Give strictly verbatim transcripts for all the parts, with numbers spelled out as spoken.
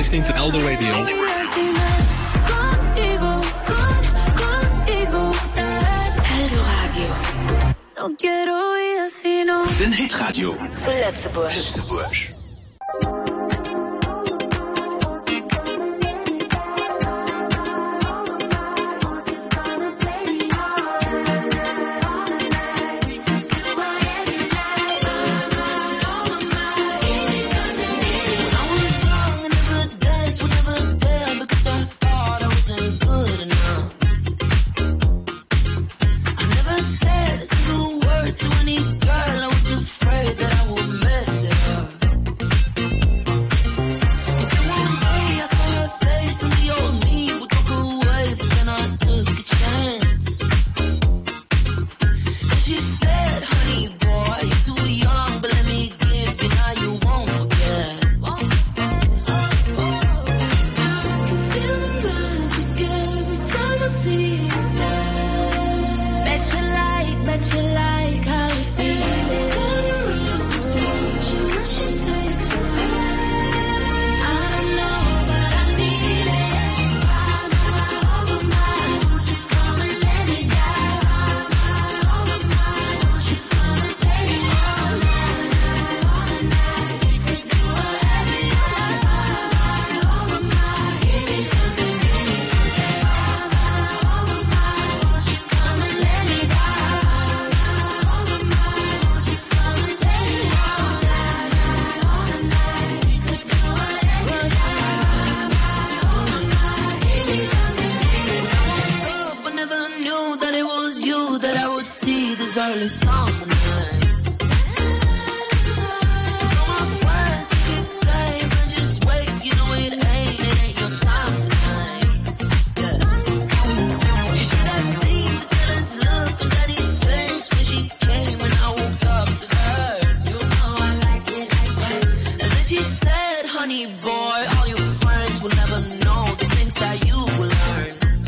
listening to Eldo Radio. Eldo Radio. No quiero vida sino. Den Hit Radio. Zu Lützeburg. Lützeburg.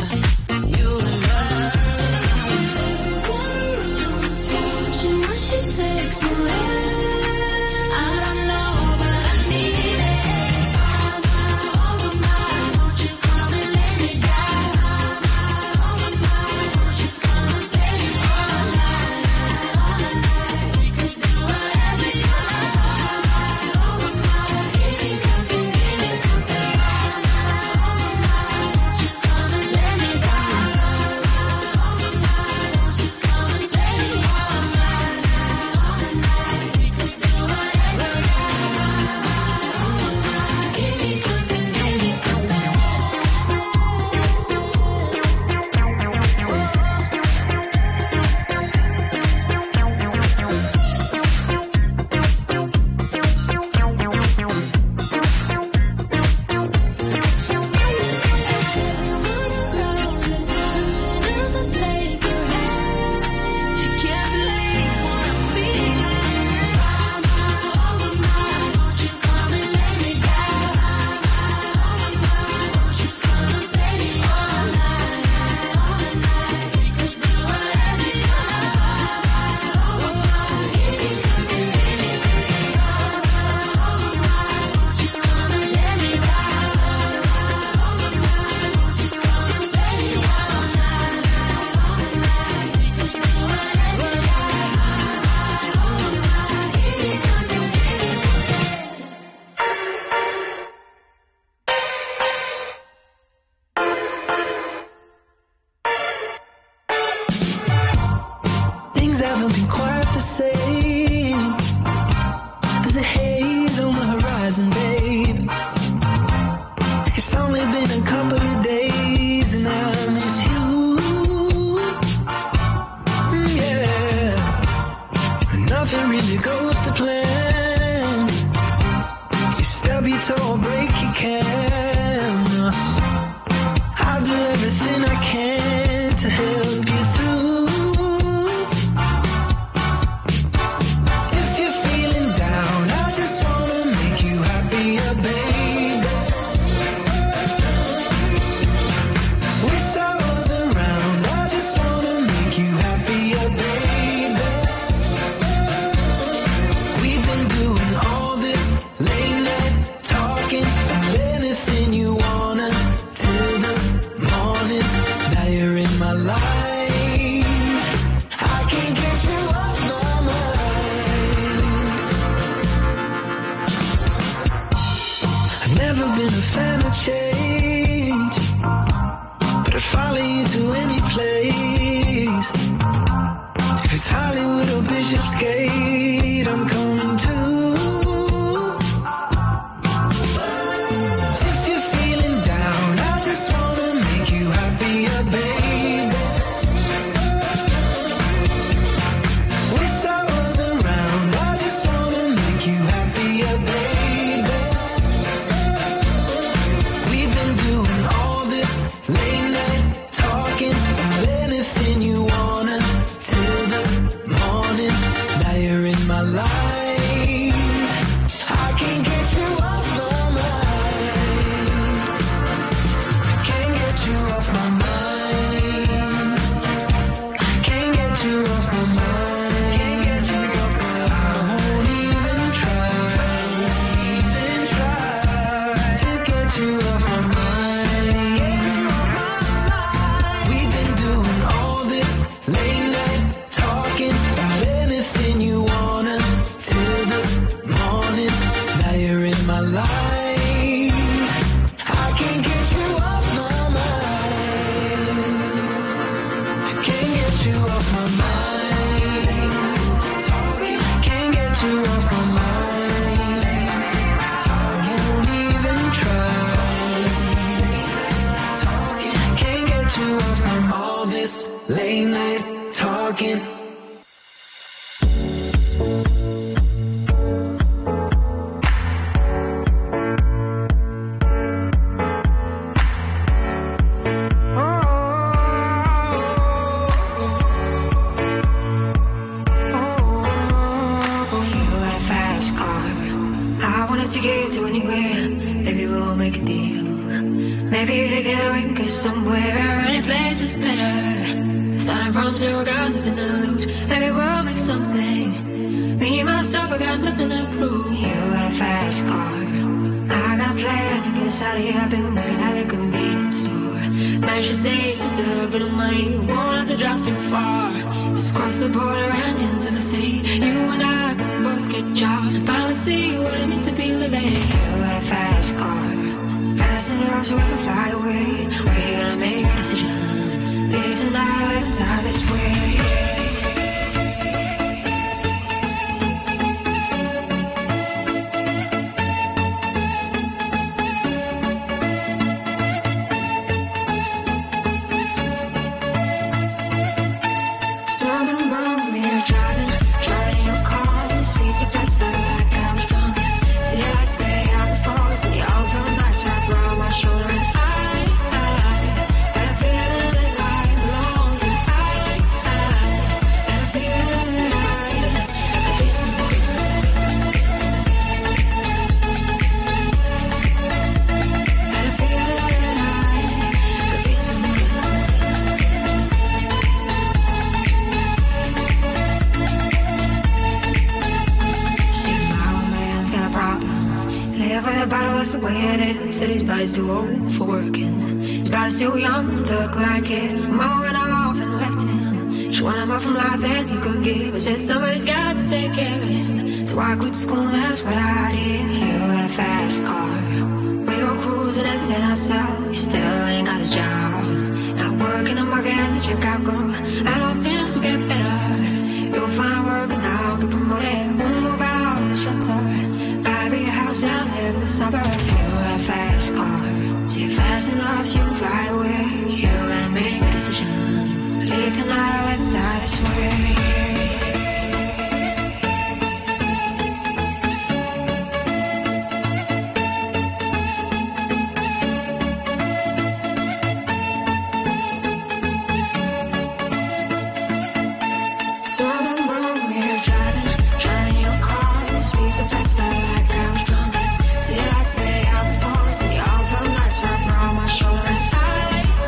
She It's Hollywood or Bishopsgate, I'm coming to. If you're feeling down, I just wanna make you happier, baby. Wish I was around, I just wanna make you happier, baby. We've been doing all this late night talking about anything you wanna till the morning. Now you're in my life. I can't get you off my mind. Can't get you off my mind. Can't get you off my mind. Can't get you off my mind. I won't even try, even try to get you off my mind. Get you off my mind. We've been doing all this late night talking about anything you wanna till the morning. Now you're in my life. I can't get you off my mind. Can't get you off my mind. Talking, can't get you off my mind. Talking, won't even try. Talking, can't get you off from all this late night talking. I wanted to get to anywhere. Maybe we'll make a deal. Maybe together we can get somewhere. Any place is better. Starting from zero, got nothing to lose. Maybe we'll make something. Me, myself, I got nothing to prove. You got a fast car. I got a plan to get us out of here. I've been working at the convenience store. Managed to save just a little bit of money. Won't have to drive too far. Just cross the border and into the city. You and I can both get jobs. Finally see what it means to be living. You got a fast car. Fast enough so we can fly away. We're gonna make a decision. Live tonight and die this way. Said his body's too old for working. His body's too young to look like it. Mom went off and left him. She wanted more from life than he could give. I said somebody's got to take care of him. So I quit school and that's what I did. You got a fast car. We go cruising and set ourselves. You still ain't got a job. Not working the market as a checkout girl. I know things will get better. You'll find work and I'll get promoted. We'll move out of the shelter. Buy a big house down there in the suburbs. Fast car. See, fast enough so you can fly away. You gotta make a decision. Live tonight or let me die this way. Shoulder and I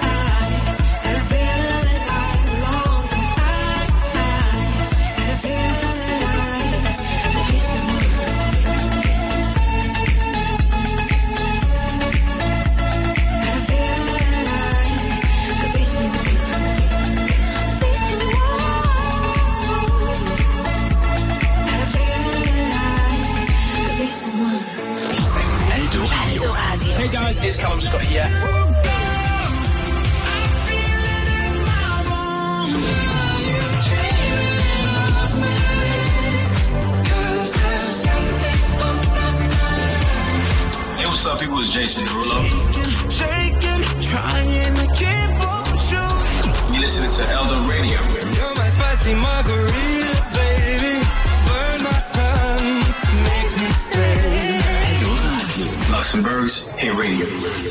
is Jason Derulo. Shaking, trying to keep up with you. You're listening to Elder Radio. You're my spicy margarita, baby. Burn my tongue, make me stay. Luxembourg's Hit Radio.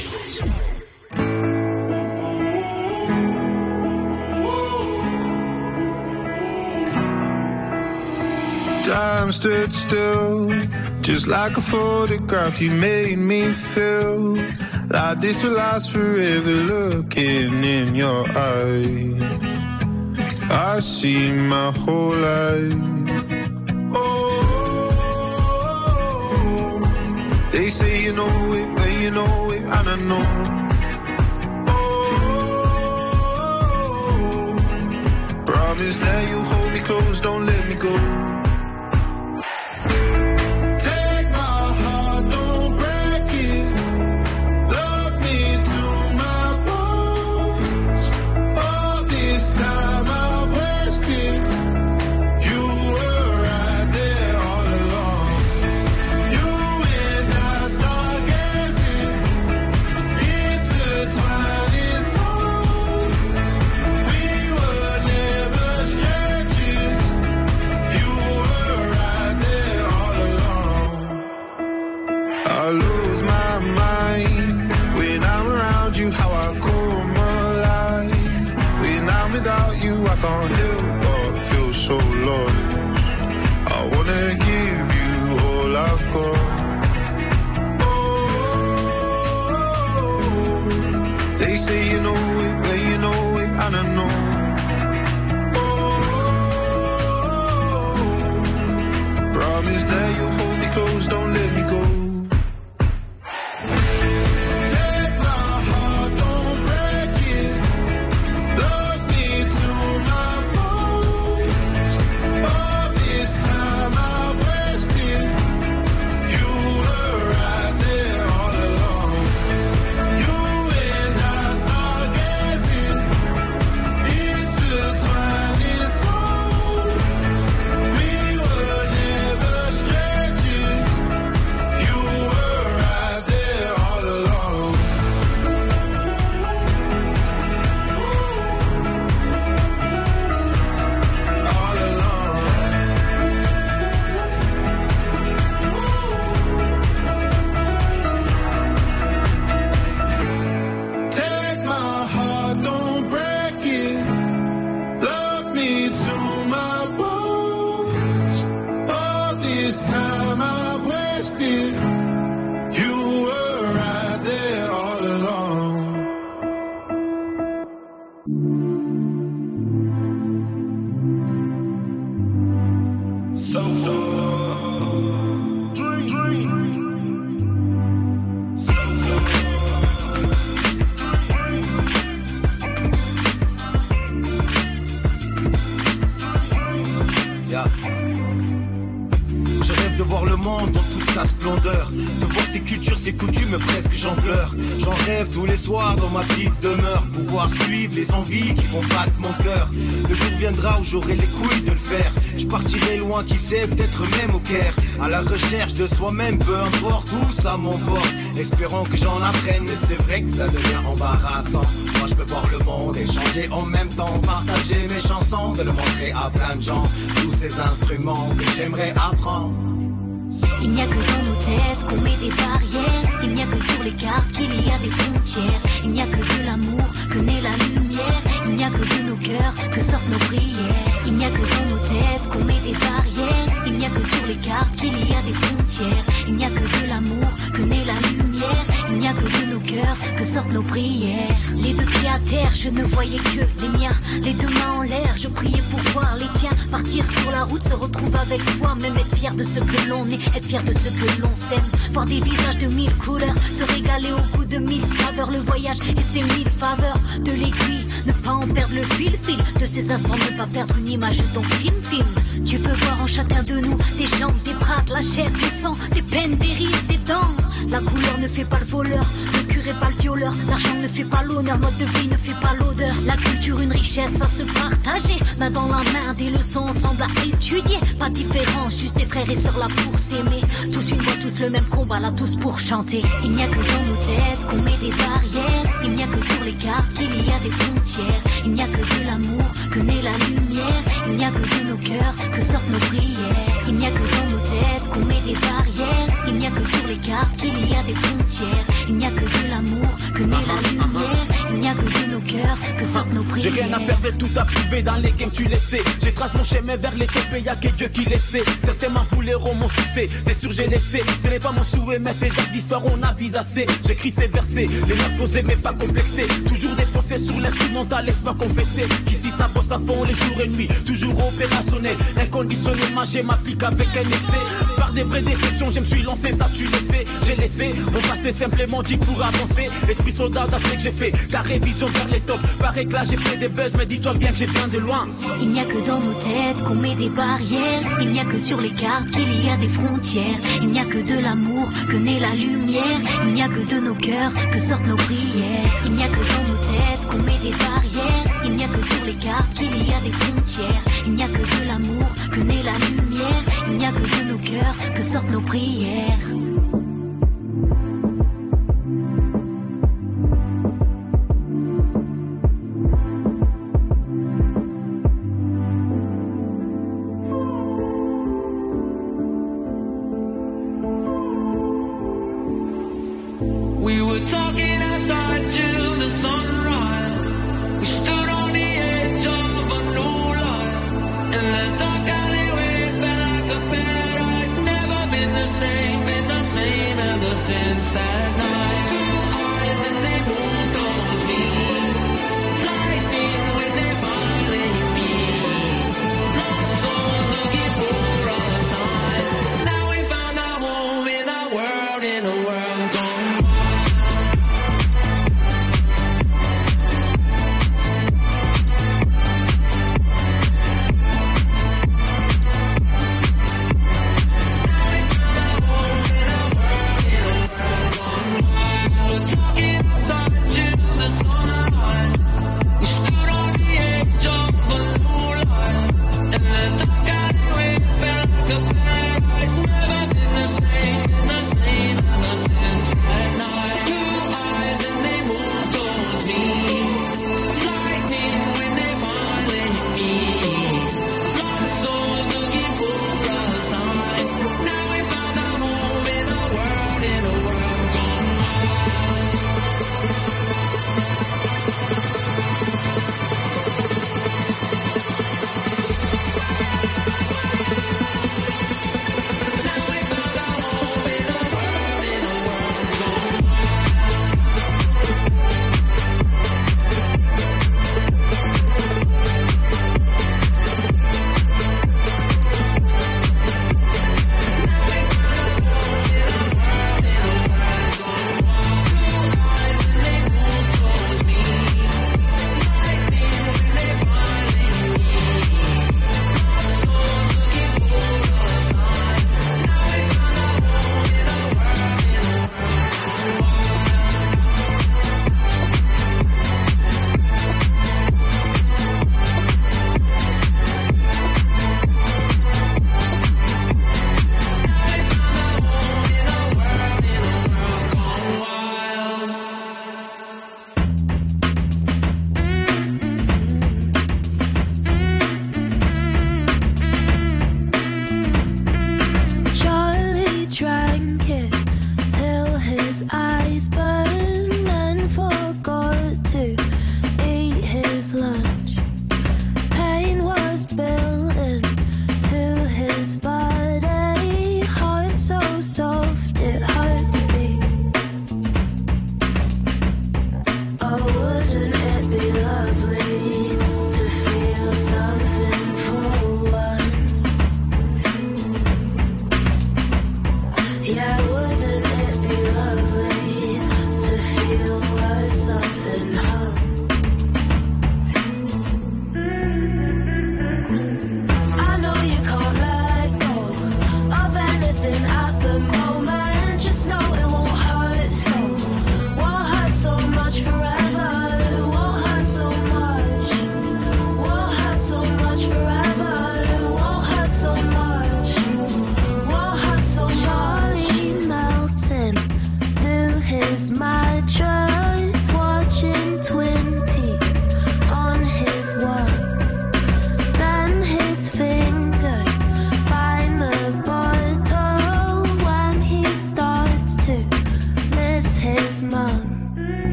Time stood still, just like a photograph. You made me feel like this will last forever. Looking in your eyes, I see my whole life. Oh, they say you know it, but you know it, and I know. Oh, promise that you hold me close, don't let me go. J'aurai les couilles de le faire. Je partirai loin, qui sait, peut-être même au Caire. À la recherche de soi-même, peu importe où ça m'emporte. Espérons que j'en apprenne, mais c'est vrai que ça devient embarrassant. Moi je peux voir le monde et changer en même temps. Partager mes chansons, de le montrer à plein de gens. Tous ces instruments que j'aimerais apprendre. Il n'y a que dans nos têtes qu'on met des barrières. Il n'y a que sur les cartes qu'il y a des frontières. Il n'y a que de l'amour que naît la lumière. Il n'y a que de nos cœurs que sortent nos prières. Il n'y a que dans nos têtes qu'on met des barrières. Il n'y a que sur les cartes qu'il y a des frontières. Il n'y a que de l'amour que naît la lumière. Il n'y a que de nos cœurs que sortent nos prières. Les deux pieds à terre, je ne voyais que les miens. Les deux mains en l'air, je priais pour voir les tiens. Partir sur la route, se retrouver avec soi. Même être fier de ce que l'on est, être fier de ce que l'on sème. Voir des visages de mille couleurs, se régaler au goût de mille saveurs. Le voyage et ses mille faveurs de l'aiguille. Ne pas en perdre le fil, fil de ces instants, ne pas perdre une image de ton film, film. Tu peux voir en chacun de nous des jambes, des bras, de la chair, du sang, des peines, des rires, des dents. La couleur ne fait pas le voleur, le curé est pas le violeur. L'argent ne fait pas l'honneur, mode de vie ne fait pas l'odeur. La culture, une richesse à se partager. Main dans la main, des leçons ensemble à étudier. Pas de différence, juste des frères et sœurs là pour s'aimer. Tous une voix, tous le même combat, là tous pour chanter. Il n'y a que dans nos têtes qu'on met des barrières. Il n'y a que sur les cartes qu'il y a des frontières. Il n'y a que de l'amour que naît la lumière. Il n'y a que de nos cœurs que sortent nos prières. Il n'y a que dans nos têtes qu'on met des barrières. Il n'y a que sur les cartes qu'il y a des frontières. Il n'y a que de l'amour que naît la lumière. Il n'y a que de nos cœurs que sortent nos prières. J'ai rien à perdre, tout à prouver dans les games, tu le sais. J'ai tracé mon chemin vers les tops, y'a que Dieu qui le sait. Certains m'en voulèrent mon succès, c'est sûr j'ai laissé. Ce n'est pas mon souhait, mais c'est genre d'histoire, on avise assez. J'écris ces versets, les notes posées mais pas complexées. Toujours défoncé sur l'instrumental, laisse-moi confesser. Qu'ici ça bosse à fond les jours et nuits, toujours opérationnel. Inconditionnellement, j'ai m'applique avec un excès. Par des vraies déceptions, je me suis lancé, ça tu le sais. J'ai laissé, mon passé simplement dit pour avancer. L'esprit soldat dans ce que j'ai fait, ta révision vers les tops. Paraît que là j'ai fait des buzz, mais dis-toi bien que j'ai viens de loin. Il n'y a que dans nos têtes qu'on met des barrières. Il n'y a que sur les cartes qu'il y a des frontières. Il n'y a que de l'amour que naît la lumière. Il n'y a que de nos cœurs que sortent nos prières. Il n'y a que dans nos têtes qu'on met des barrières. Il n'y a que sur les cartes qu'il y a des frontières. Il n'y a que de l'amour que naît la lumière. Il n'y a que de nos cœurs que sortent nos prières. We were talking outside till the sunrise. We stood on the edge of a new life. And the dark alleyway felt like a paradise, never been the same.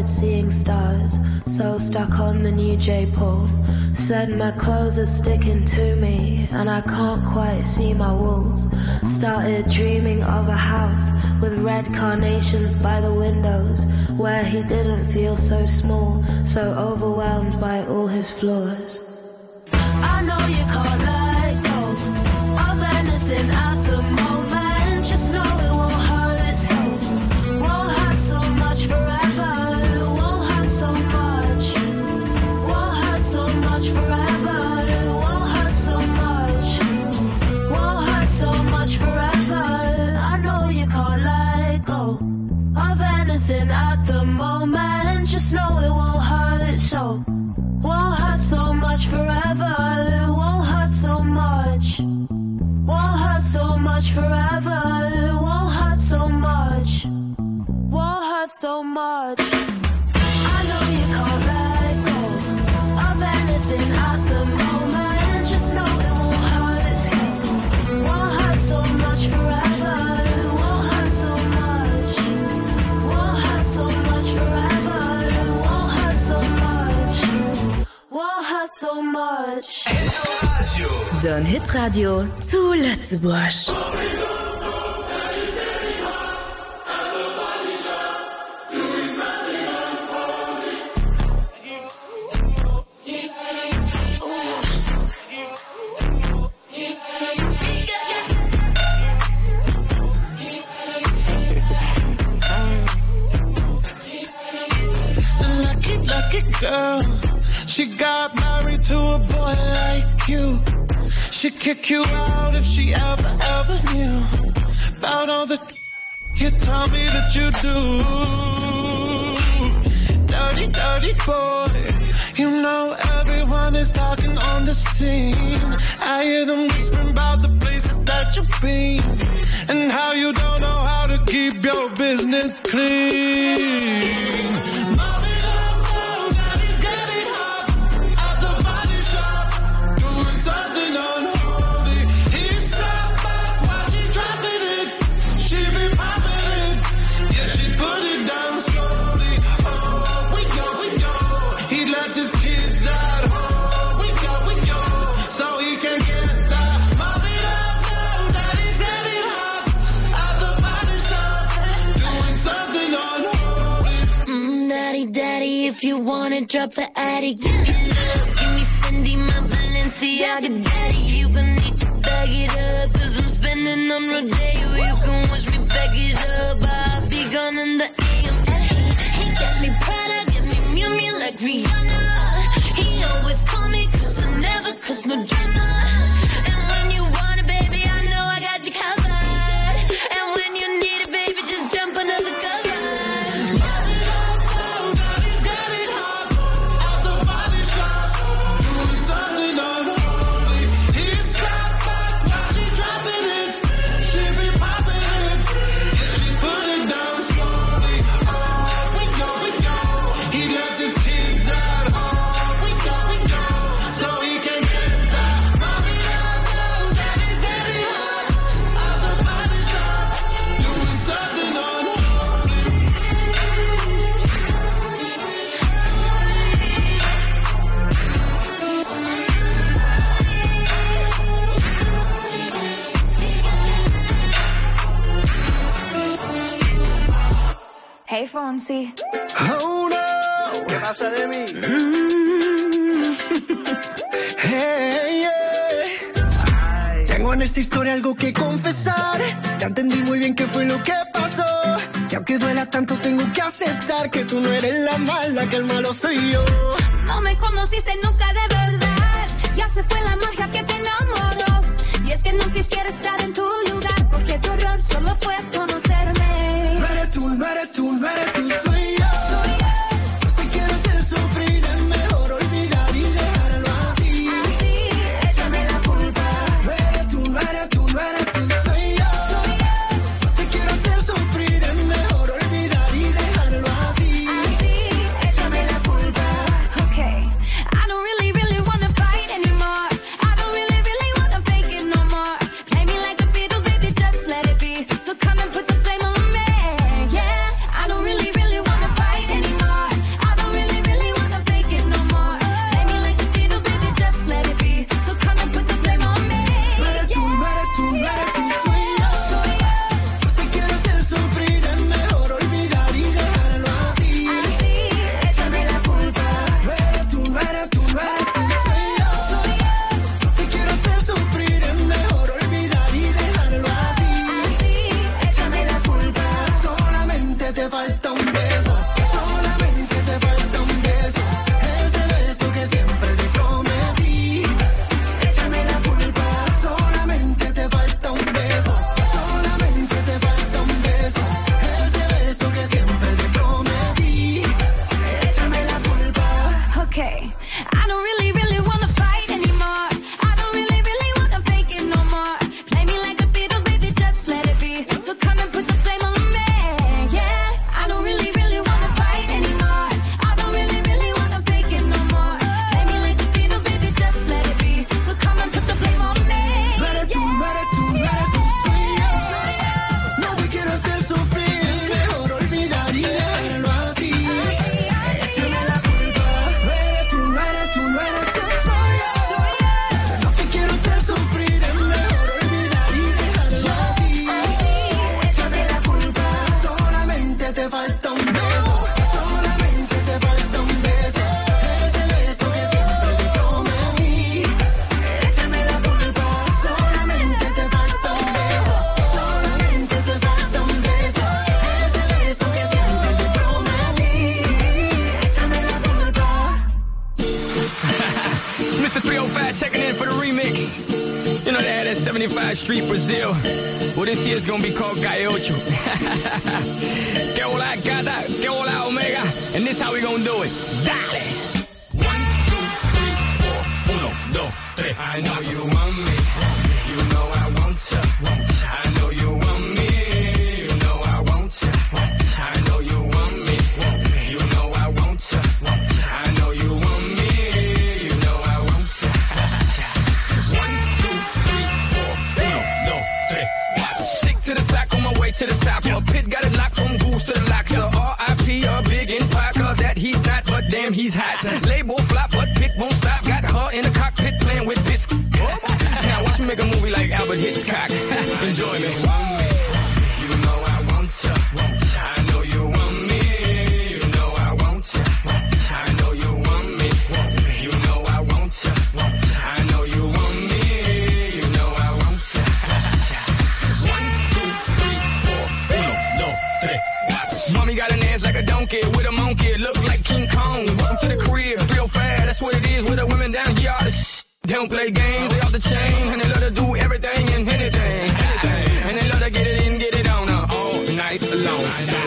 started seeing stars, so stuck on the new J-Paul. Said my clothes are sticking to me, and I can't quite see my walls. Started dreaming of a house with red carnations by the windows, where he didn't feel so small, so overwhelmed by all his flaws. I know you can't let go of anything at the moment. Just know it won't hurt so, won't hurt so much forever. It won't hurt so much, won't hurt so much forever. It won't hurt so much, won't hurt so much forever. I know you can't let go of anything at the moment. Just know it won't hurt so, won't hurt so much forever. It won't hurt so much, won't hurt so much forever. It won't hurt so much, won't hurt so much. I know you can't let go of anything at the moment. Just know it won't hurt so, won't hurt so much forever. It won't hurt so much, won't hurt so much forever. It won't hurt so much, won't hurt so much. Don Hit Radio zu Lützebusch. Lucky, lucky girl, she got married to a boy like you. She'd kick you out if she ever, ever knew about all the you tell me that you do. Dirty, dirty boy, you know everyone is talking on the scene. I hear them whispering about the places that you've been and how you don't know how to keep your business clean. If you wanna drop the attic, give me love, give me Fendi, my Balenciaga daddy. You gon' need to bag it up, cause I'm spending on Rodeo. You can wish me back it up, I'll be gone in the A M. And he, he got me Prada, get me Miu Miu like Rihanna. He always call me cause I never cause no drama. And when you want it, baby, I know I got you covered. And when you need it, baby, just jump under the cover. Hey, Fonsi. Oh no, ¿Qué pasa de mí? mm. Hey, yeah. Tengo en esta historia algo que confesar. Ya entendí muy bien qué fue lo que pasó. Y aunque duela tanto tengo que aceptar que tú no eres la mala, que el malo soy yo. No me conociste nunca de verdad. Ya se fue la magia que te enamoró. Y es que no quisiera estar en tu lugar, porque tu error solo fue conocerme. No eres tú, no eres tú, no eres tú, soy yo. Soy yo. Te quiero hacer sufrir, es mejor olvidar y dejarlo así. Así, Échame la culpa. No eres tú, no eres tú, no eres tú, soy yo. soy yo. Te quiero hacer sufrir, es mejor olvidar y dejarlo así. Así, Échame la culpa. okay. I don't really, really wanna fight anymore. Southside checking in for the remix. You know they had that seventy-five Street Brazil. Well, this year's gonna be called Calle Ocho. Que hola gata, que hola omega. And this how we gonna do it. Dale! One, two, three, four. Uno, dos, tres. I know you want me. You know I want ya. I know you want me. You know I want ya. I know you want me. You know I want ya. I know you want me. You know I want ya. One, two, three, four. Uno, dos, tres, cuatro. Stick to the sack on my way to the top. A pit got it locked from goose to the lock. So R I P a big empire. Cause that he's not, but damn he's hot. Label flop, but pit won't stop. Got her in the cockpit playing with this. Now watch me make a movie like Albert Hitchcock. Enjoy me. You know I want ya. I know you want me. You know I want ya. I know you want me. You know I want ya. I know you want me. You know I want ya. One, two, three, four. Uno, dos, tres, cuatro. Mommy got an ass like a donkey with a monkey. Look like King Kong. Welcome to the crib. Real fast. That's what it is with the women down here. They don't play games, they off the chain, and they love to do everything and anything, anything. And they love to get it in, get it on uh, all night long.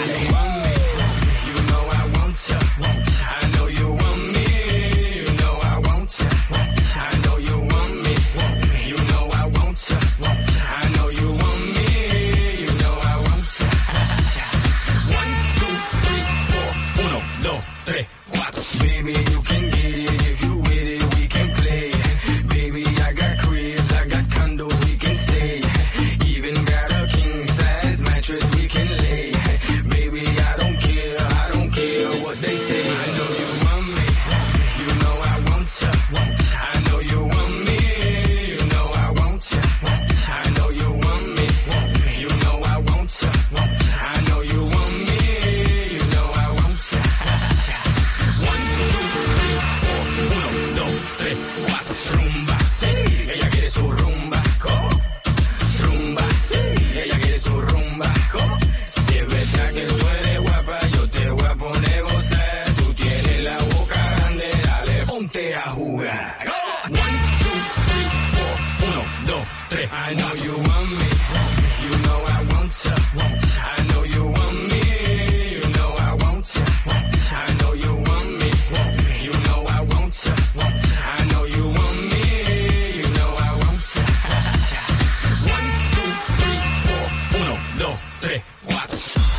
You know I want ya, I know you want me. You know I want ya, I know you want me. You know I want ya, I know you want me. You know I want ya. One, two, three, four. Uno, dos, tres, cuatro. Baby, you can get it if you with it, we can play. Baby, I got cribs, I got condos, we can stay. Even got a king size mattress we can lay. Baby, I don't care, I don't care what they say. I know you want me, you know I want ya. I know you want me, you know I want ya. I know you want me, you know I want ya. I know you want me, you know I want ya. One, two, three, four. Uno, dos, tres, cuatro. Rumba, sí, ella quiere su rumba. ¿Cómo? Rumba, sí, ella quiere su rumba. ¿Cómo? Si es verdad que tú eres guapa, yo te voy a poner gozar. Tú tienes la boca grande, dale, ponte a jugar. ¿Cómo? One, two, three, four. Uno, dos, tres. I know you want me, you know I want ya. I know you want me, you know I want ya. I know you want me, you know I want ya. I know you want me, you know I want ya. One, two, three, four. Uno, dos, tres, cuatro.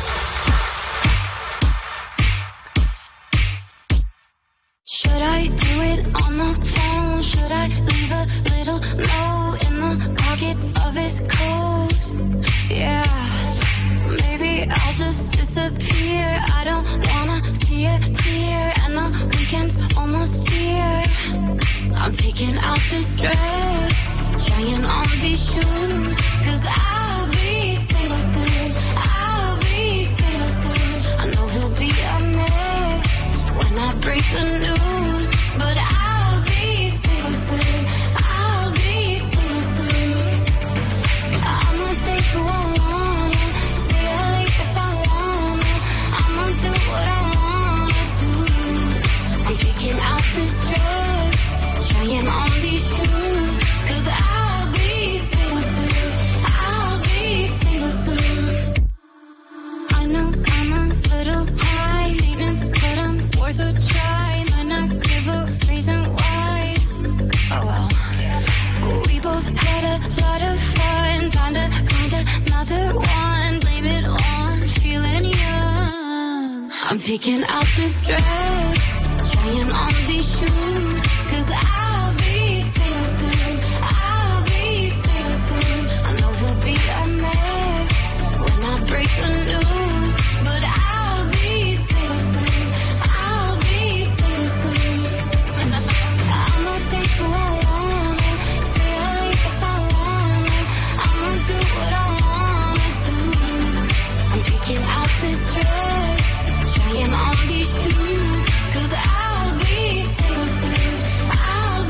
Should I do it on the phone? Should I leave a little note in the pocket of his coat? Yeah, maybe I'll just disappear. I don't wanna see a tear, and the weekend's almost here. I'm picking out this dress, trying on these shoes, cause I'll be single soon, I'll be single soon. I know he'll be a mess when I break the news, but I'll be single soon, I'll be single soon. I'ma take who I wanna, stay late if I wanna, I'ma do what I wanna do. I'm picking out this dress, trying on these shoes, cause I'll be single soon, I'll be single soon. I know I'm a little high maintenance, but I'm worth a try. Might not give a reason why. Oh well. We both had a lot of fun. Time to find another one. Blame it on feeling young. I'm picking out this dress, trying on these shoes, cause I'll be single soon, I'll be single soon. I know he'll be a mess when I break the news, but I'll be single soon, I'll be single soon. I'ma take who I wanna, stay late if I wanna, I'ma do what I wanna do. I'm picking out this dress, trying on these shoes, cause I'll be single soon, I'll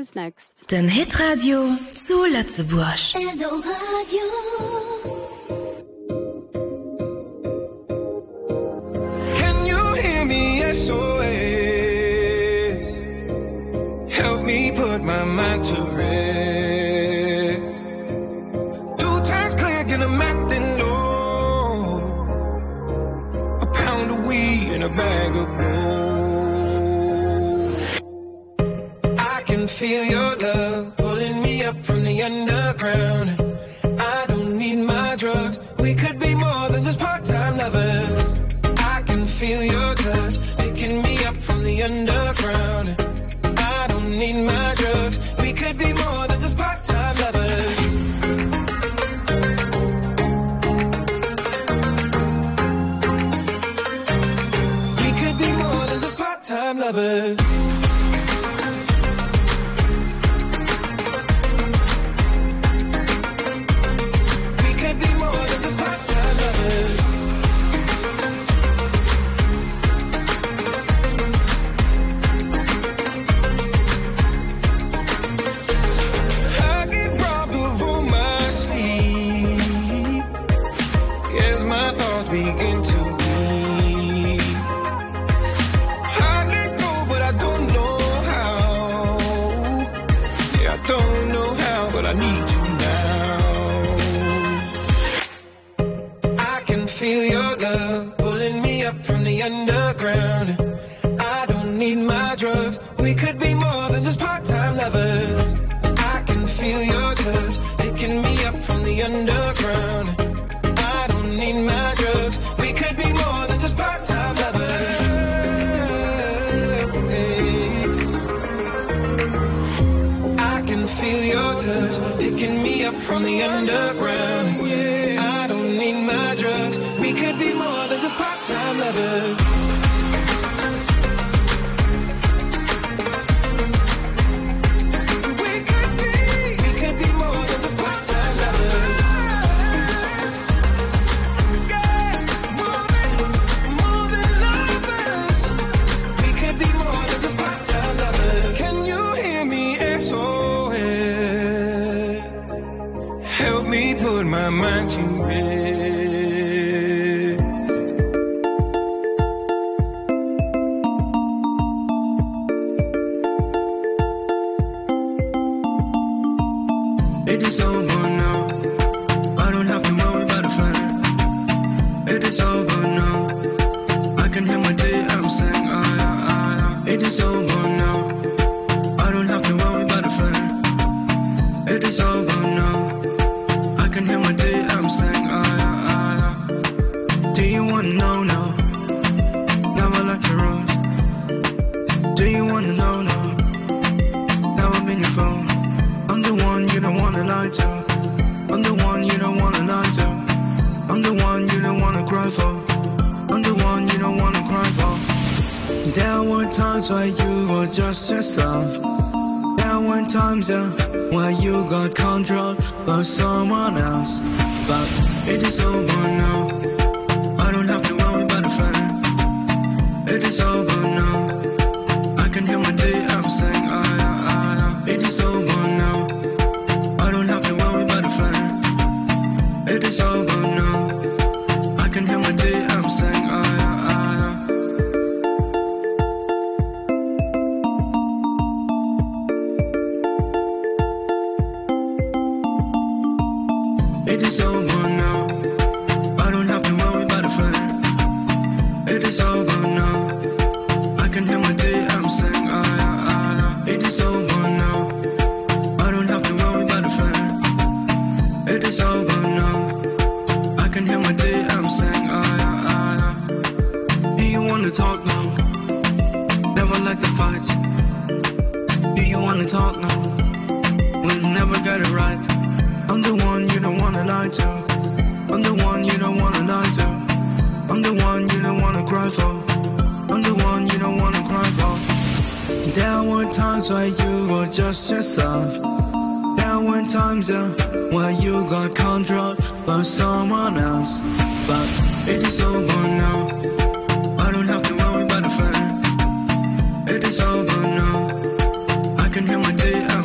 is next. Den Hitradio zu Lützeburg. Eldoradio. Can you hear me? S O S. Help me put my mind to rest. Two times clear, get a acting low. A pound of weed and a bag of gold. I can feel your love pulling me up from the underground. I don't need my drugs. We could be more than just part-time lovers. I can feel your touch picking me up from the underground. I don't need my drugs. We could be more than just part-time lovers. We could be more than just part-time lovers. Begin to bleed. I let go, but I don't know how. Yeah, I don't know how, but I need you now. I can feel your love pulling me up from the underground. I don't need my drugs. We could be more than just part-time lovers. I can feel your touch picking me up from the underground. I don't need my drugs. We could be more than just part-time lovers. I can feel your touch picking me up from the underground. I don't need my drugs. We could be more than just part-time lovers. Put my mind to rest. It is over now. I don't have to worry about a friend. It is over now. I can hear my day. I'm saying, ah, ah, ah. It is over now. I don't have to worry about a friend. It is over now. I can hear my day, I'm saying, ah, ah, ah. Do you wanna know now? Never like your own. Do you wanna know now? Now I'm in your phone. I'm the one you don't wanna lie to. I'm the one you don't wanna lie to. I'm the one you don't wanna cry for. I'm the one you don't wanna cry for. There were times where you were just yourself. There were times, yeah, where you got control by someone else. But it is over now. I don't have to worry about a friend. It is over now. I can hear my day, I'm saying, ah, ah, ah. It is over now. I don't have to worry about a friend. It is over now. I can hear my day, I'm saying, ah, ah, ah. It is over now. I don't have to worry about a friend. It is over now. I can hear my day, I'm saying, ah, ah, ah. It is over now. I don't have to worry about a friend. It is over now. I can hear my day, I'm saying, ah, ah, ah. Do you wanna talk now? Never like to fight. Do you wanna talk now? We'll never get it right. I'm the one you don't wanna lie to. I'm the one you don't wanna lie to. I'm the one you don't wanna cry for. I'm the one you don't wanna cry for. There were times where you were just yourself. There were times, yeah, where you got control by someone else. But it is over now. I don't have to worry about a friend. It is over now. I can hear my day out.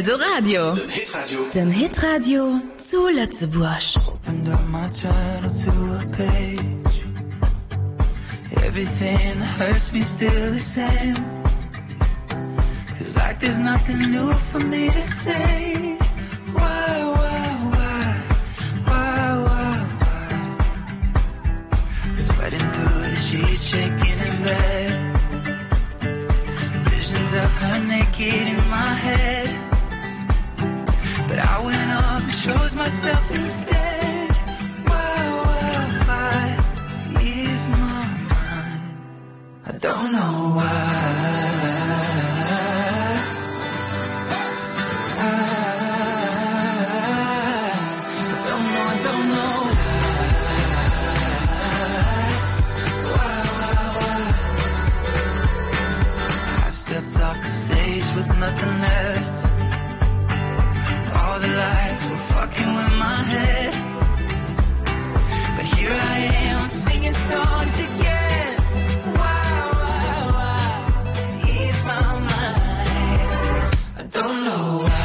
Eldoradio. Den Hitradio. Den Hitradio zu Lützebusch. Opened up my journal to a page. Everything that hurts me still the same. Cause like there's nothing new for me to say. Why, why, why, why, why, why? Sweating through the sheets, shaking in bed. Visions of her naked in my head. But I went up and chose myself instead. Why, why, why ease my mind? I don't know why. Nothing left. All the lights were fucking with my head. But here I am singing songs again. Why, why, why ease my mind? I don't know why.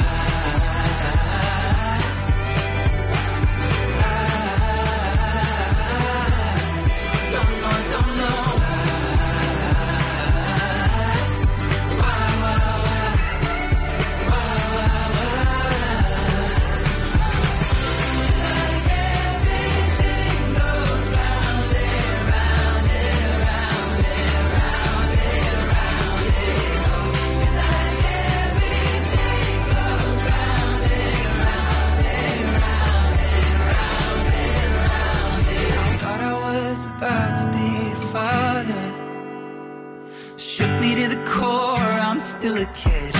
I don't know, I don't know. Still a kid.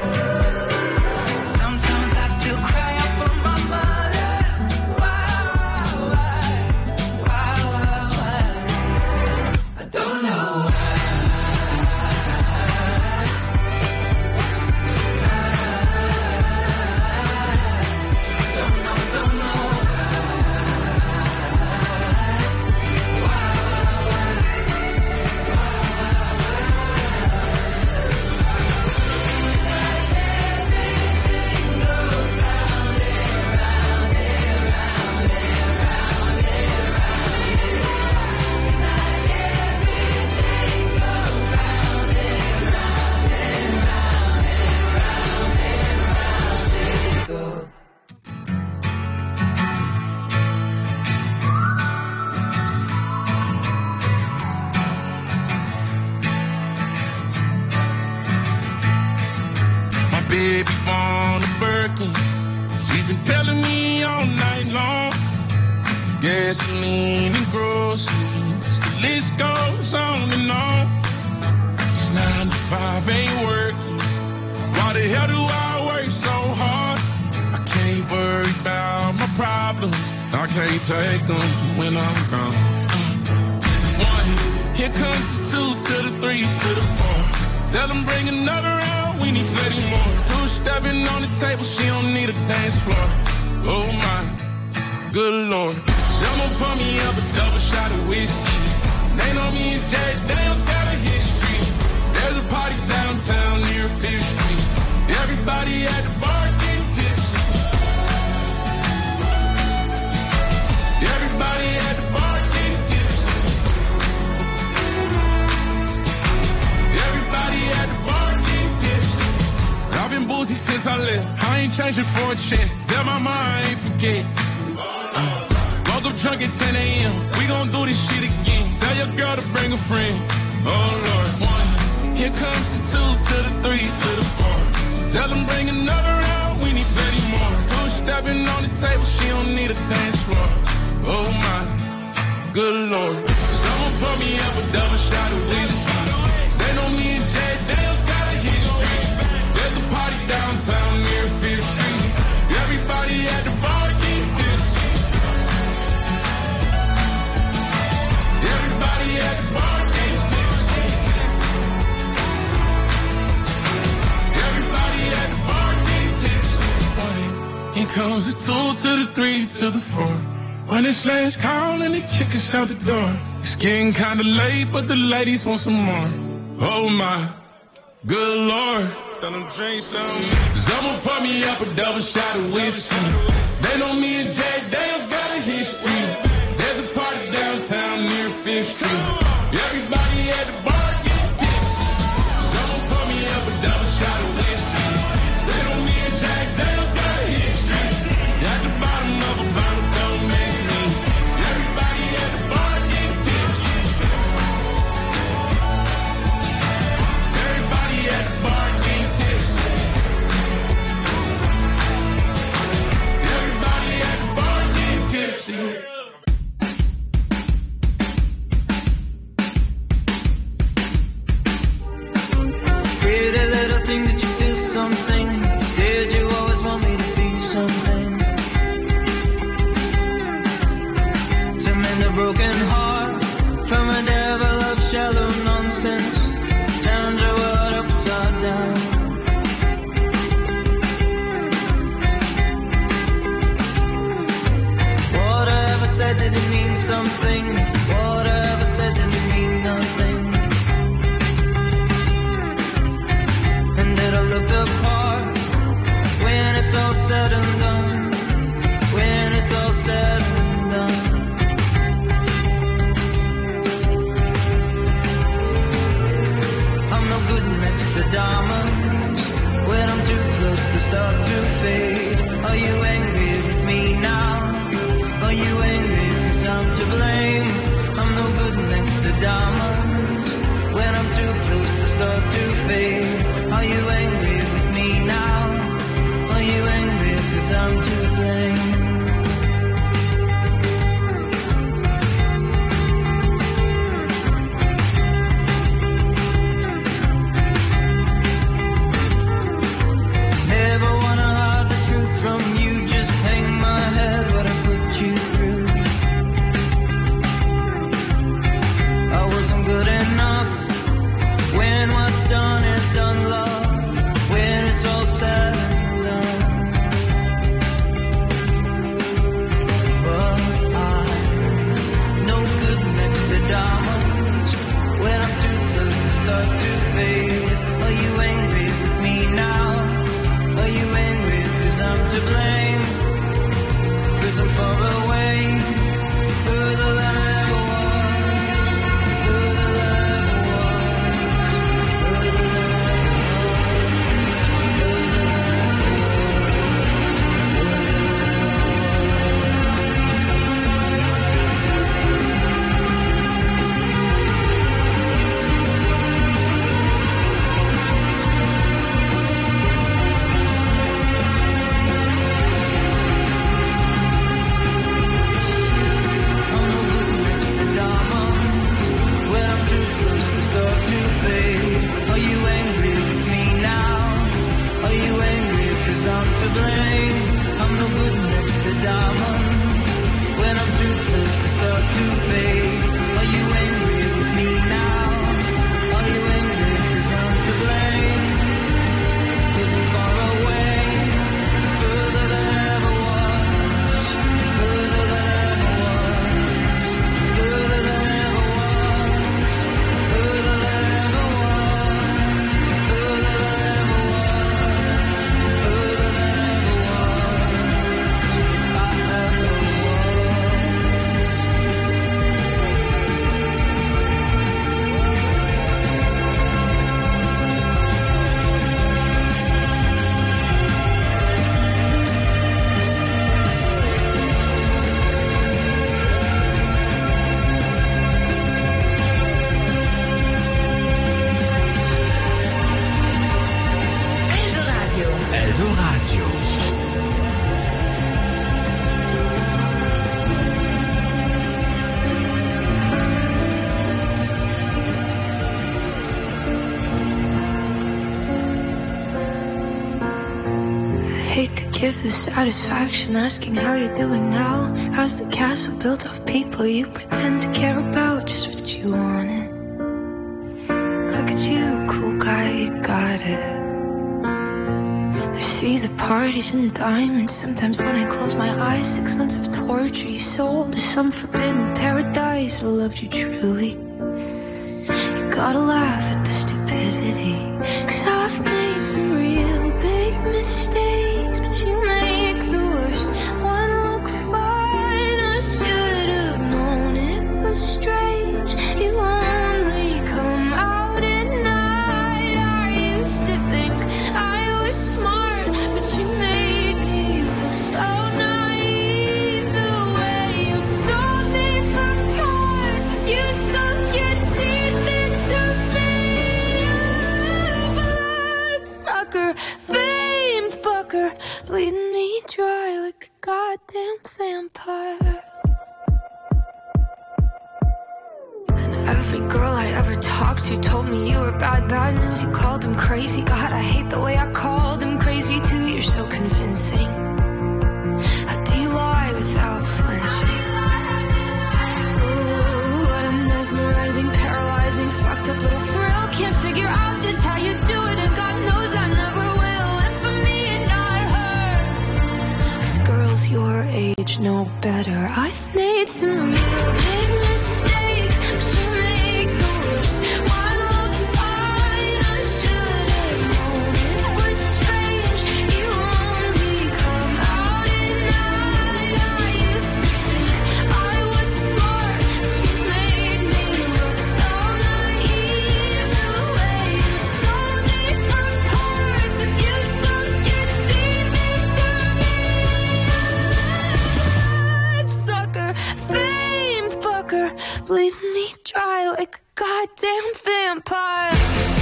Sometimes I still cry out for my mother. Why, why, why, why, why? I don't know why. Don't know, don't know why. Baby on a Birkin, she's been telling me all night long. Gasoline and groceries, the list goes on and on. This nine to five ain't working. Why the hell do I work so hard? I can't worry about my problems. I can't take them when I'm gone. One, here comes the two to the three to the four. Tell them bring another round, we need thirty more. Two stepping on the table, she don't need a dance floor. Oh my, good lord. Someone pour me up a double shot of whiskey. They know me and Jack Daniels got a history. There's a party downtown near Fifth Street. Everybody at the bar getting tipsy. Everybody at the bar getting tipsy. Everybody at the bar getting tipsy. I've been boozy since I left. I ain't changing for a check. Tell my mom I ain't forget. Uh, woke up drunk at ten a.m. We gon' do this shit again. Tell your girl to bring a friend. Oh Lord, one. Here comes the two to the three to the four. Tell them bring another round. We need thirty more. Two stepping on the table. She don't need a dance floor. Oh my, good lord. Someone pour me up a double shot of whiskey. They know me and Jack Daniels got a history. There's a party downtown near Fifth Street. Everybody at the bar getting tipsy. Everybody at the bar getting tipsy. Everybody at the bar getting tipsy. Here comes the two to the three to the four. When it's last call and they kick us out the door. It's getting kinda late, but the ladies want some more. Oh my, Good Lord, tell them drink some. Someone pour me up a double shot of whiskey. They know me and Jack Daniels got a history. There's a party downtown near Fifth Street. Everybody at the bar get tipsy. Someone pour me up a double shot of whiskey. They know me and Jack Daniels got a history. At the bottom of a bottle, don't mess me. Everybody at the bar get tipsy. Everybody at the bar get tipsy. Everybody at the bar get tipsy. Pretty little thing that you feel something. Did you always want me to be something? To mend a broken heart from a devil of shallow nonsense. Turned your world upside down. Whatever said that it means something. Whatever said that it mean nothing. And did I look the part when it's all said and done? When it's all said and done. I'm no good next to diamonds when I'm too close to start to fade. Are you angry with me now? Are you angry cause I'm to blame? I'm no good next to diamonds when I'm too close to start to fade. Are you angry with me now? Are you angry cause I'm to blame? Never wanna hide the truth from you. Just hang my head what I put you through. I wasn't good enough. When what's done is done, love. When it's all said and done. But I'm no good next to diamonds when I'm too close to start to fade. Are you angry with me now? Are you angry cause I'm to blame? Cause I'm far away, further than I ever was, further than I ever was, further than I give the satisfaction asking how you're doing now. How's the castle built of people you pretend to care about? Just what you wanted. Look at you, cool guy, you got it. I see the parties and the diamonds. Sometimes when I close my eyes, six months of torture you sold to some forbidden paradise. I loved you truly. You gotta laugh at the stupidity, 'cause goddamn vampire. And every girl I ever talked to told me you were bad, bad news. You called them crazy. God, I hate the way I call them crazy too. You're so convincing. How do you lie without flinching? Ooh, what a mesmerizing, paralyzing, fucked up little thrill. Can't figure out just how you do it, and God knows I never will. And for me, not her. 'Cause girls your age know better. I've made some real big mistakes, but you make the worst. Why look fine? I should have known it was strange. You only come out at night. I used to think I was smart, but you made me look so naive. The way you sold me for parts as you sunk your teeth into me. Sucker, fame fucker, bleeding me dry like a goddamn vampire.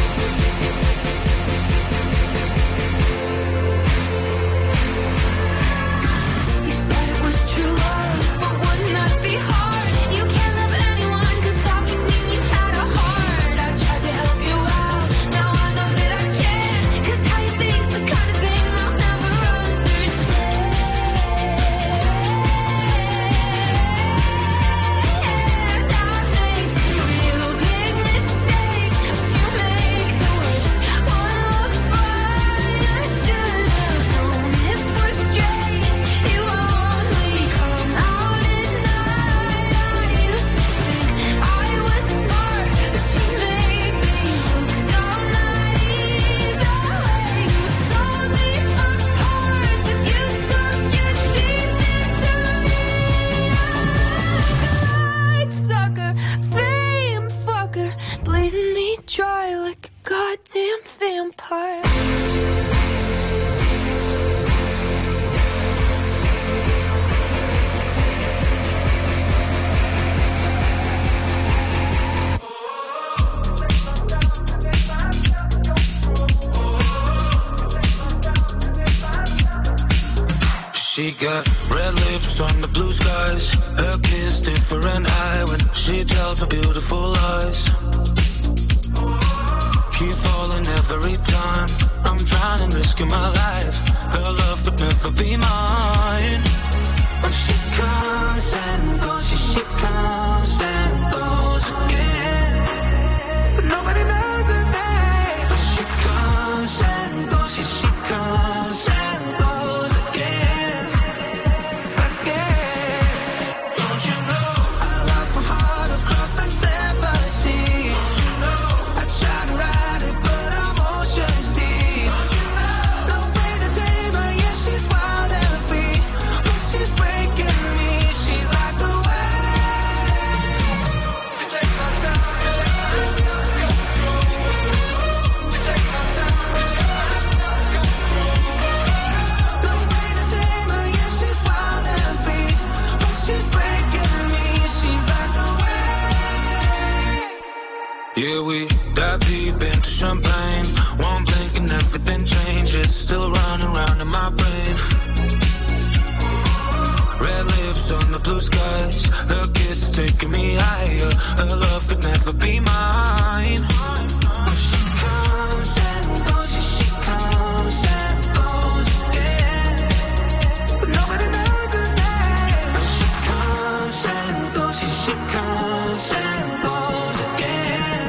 You said it was true love, but wouldn't that be hard? You can't love anyone, 'cause that would mean you had a heart. I tried to help you out, now I know that I can't, 'cause how you think's the kind of thing I'll never understand. I made some real big mistakes, but you make the worst. One look fine, I should have known it was strange. You only come out at night. I used to think I was smart, but you made me look so naive. The way you sold me for parts as you sunk your teeth into me. Sucker, fame fucker, bleeding me dry like a goddamn vampire. She got red lips on the blue skies. Her kiss different eye when she tells her beautiful lies. Keep falling every time. I'm trying to risk my life. Her love could never be mine. When she comes and goes, she, she comes and goes again. But nobody knows her name. When she comes and goes, she, she comes and goes again. Again. Don't you know I lost my heart across the seven seas? Don't you know I tried to ride it, but I'm oceans deep. Don't you know no way to tame her? Yeah, she's wild and free, but she's breaking me. She's like the wave. You take my time. You take my time. No way to tame her. Yeah, she's wild and free, but she's breaking me. She's like the wave. Yeah, we dive deep into champagne. One blink and everything changes. Still running around in my brain. Red lips on the blue skies. Her kiss is taking me higher. Her love could never be mine. When she comes and goes, yeah, she comes and goes again. But nobody knows her name. When she comes and goes, yeah, she comes and goes again.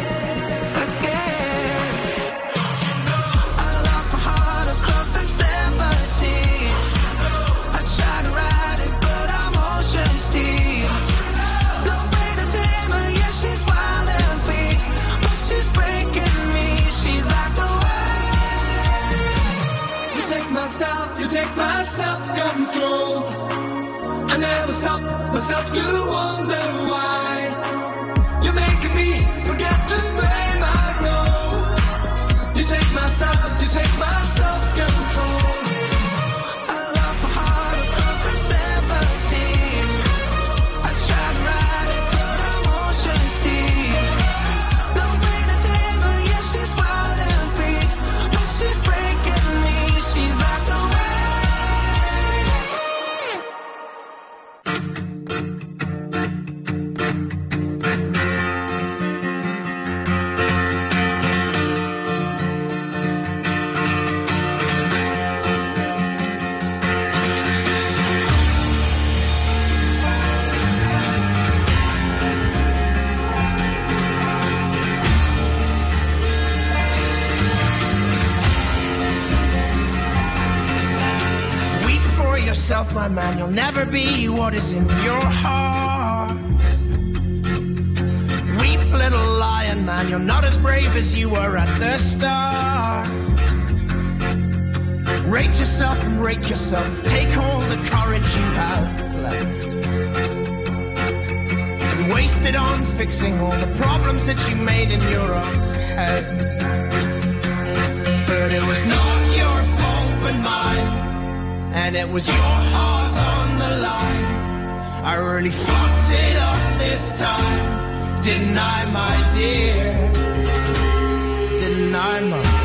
Again. Don't you know I lost my heart across the seven seas? I tried to ride it, but I'm oceans deep. No way to tame her, yeah, she's wild and free, but she's breaking me. She's like the wave. You take my self, you take my self-control. I never stop myself to wonder why. You're making me forget the blame I know. You take my self, you take my self-control. I lost my heart across the seven seas. I tried to ride it, but I'm oceans deep. No way to tame her, yeah, she's wild and free, but she's breaking me. She's like the wave. yourself, my man, you'll never be what is in your heart. Weep, little lion man, you're not as brave as you were at the start. Rate yourself and rate yourself, take all the courage you have left and waste it on fixing all the problems that you made in your own head. But it was not your fault but mine, and it was your heart on the line. I really fucked it up this time, didn't I, my dear? Didn't I, my dear?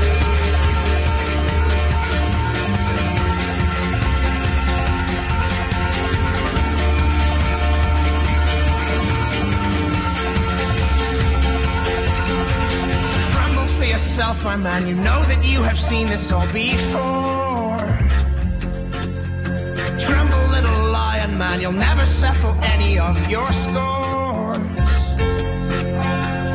For yourself, my man, you know that you have seen this all before. Tremble, little lion man, you'll never settle any of your scores.